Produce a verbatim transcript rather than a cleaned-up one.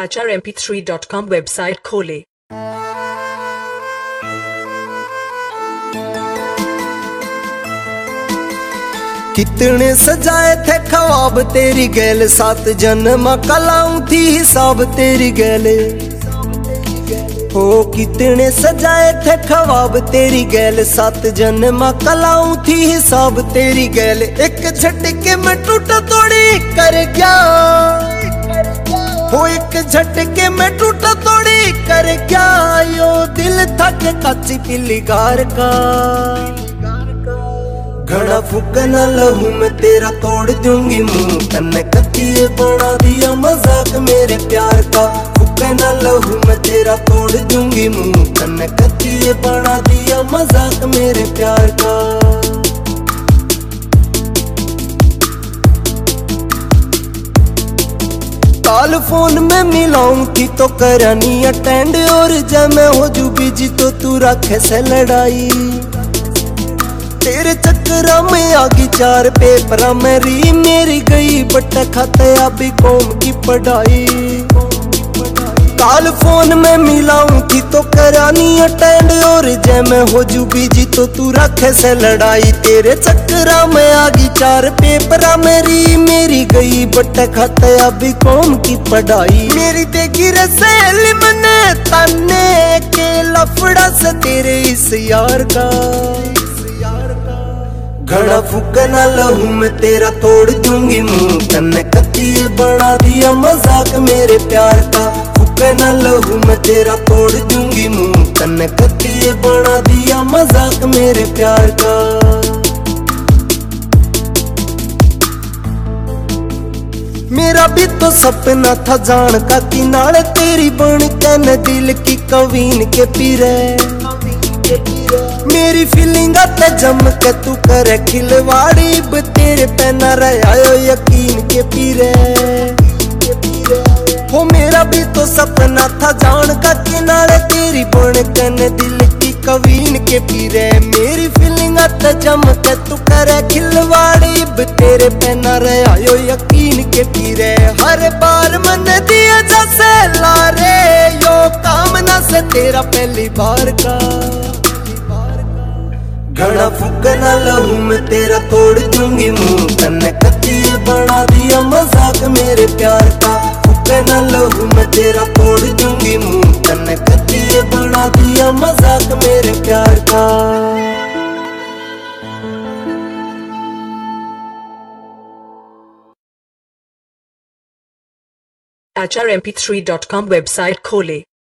H R M P three dot com website खोले। कितने सजाए थे ख्वाब तेरी गैल, सात जन्म कलाऊं थी हिसाब तेरी गैले। हो कितने सजाए थे ख्वाब तेरी गैल, सात जन्म कलाऊं थी हिसाब तेरी गैल। एक झटके में टूटा तोड़ी कर गया, हो एक झटके में टूटा तोड़ी कर गया। यो दिल था के कच्ची पिलीगार का, घड़ा फूकना लहू मैं तेरा तोड़ दूंगी मुंह। तन्ने कत्ती बना दिया मजाक मेरे प्यार का, फूकना लहू मैं तेरा तोड़ दूंगी मुंह। तन्ने कत्ती बना दिया मजाक मेरे प्यार का। कॉल फोन में मिलाऊं थी तो करा नहीं अटेंड, और जब मैं हो जू बिजी तो तू रखे से लड़ाई। तेरे चक्करा में आगी चार पेपरा मेरी मेरी गई बट खाते अभी कौम की पढ़ाई। कॉल फोन में मिलाऊं थी तो करानी अटेंड, और जय मैं हो जू बिजी तो तू रखे से लड़ाई। तेरे चक्करा में आगी चार पेपरा मेरी मेरी गई बट खाते अभी कौम की पढ़ाई। मेरी देखी रसेली मने तन्ने के लफड़ा से तेरे इस यार का, घड़ा फूकना लहू मैं तेरा तोड़ दूंगी मुंह। तन्ने कत्ती बना दिया मजाक मेरे प्यार का, फूकना लहू मैं तेरा तोड़ दूंगी मुंह। तन्ने कत्ती बना दिया मजाक मेरे प्यार का। मेरा भी तो सपना था जान का किनारे, तेरी बन के न दिल की कवीन के पीरे। मेरी फीलिंग आते जम के तू करे खिलवाड़ी, तेरे पे न रहा यकीन के पीरे। हो मेरा भी तो सपना था जान का किनारे, तेरी बन के न दिल की कवीन के पीरे। मेरी फीलिंग आते जम के तू करे खिलवाड़ी, तेरे पे न रहा यकीन के पीरे। हर बार मन दिया जैसे लारे, यो कामना से तेरा पहली बार का, घड़ा फूकना लहू मैं तेरा तोड़ दूंगी मुंह। तन्ने कत्ती बना दिया मजाक मेरे प्यार का, फूकना लहू मैं तेरा तोड़ दूंगी मुंह। तन्ने कत्ती बना दिया मजाक मेरे प्यार का। H R M P three dot com website खोले।